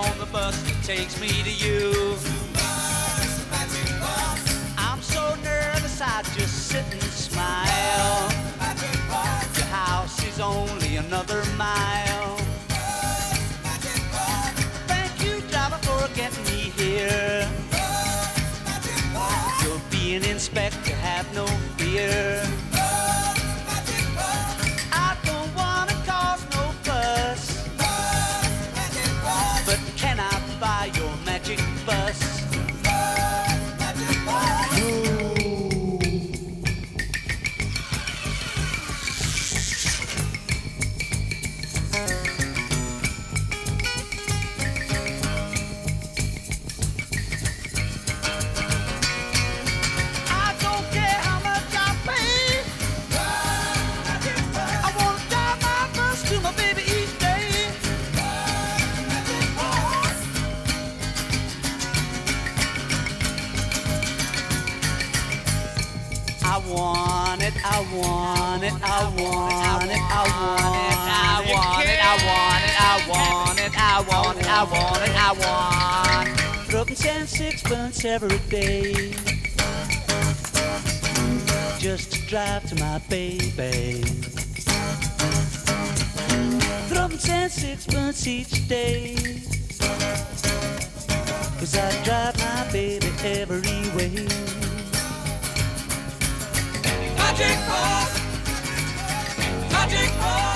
on the bus that takes me to you. I'm so nervous I just sit and smile. Your house is only another mile. Thank you, driver, for getting me here. You'll be an inspector, have no fear. I don't wanna cause no fuss, but can I buy your magic bus? I want it, I want it, I want it, I want it, I want it, I want it, I want it, I want it, I want it. Rubbing 10 sixpence every day, just to drive to my baby. Rubbing 10 sixpence each day, 'cause I drive my baby every way. Magic bus, magic bus.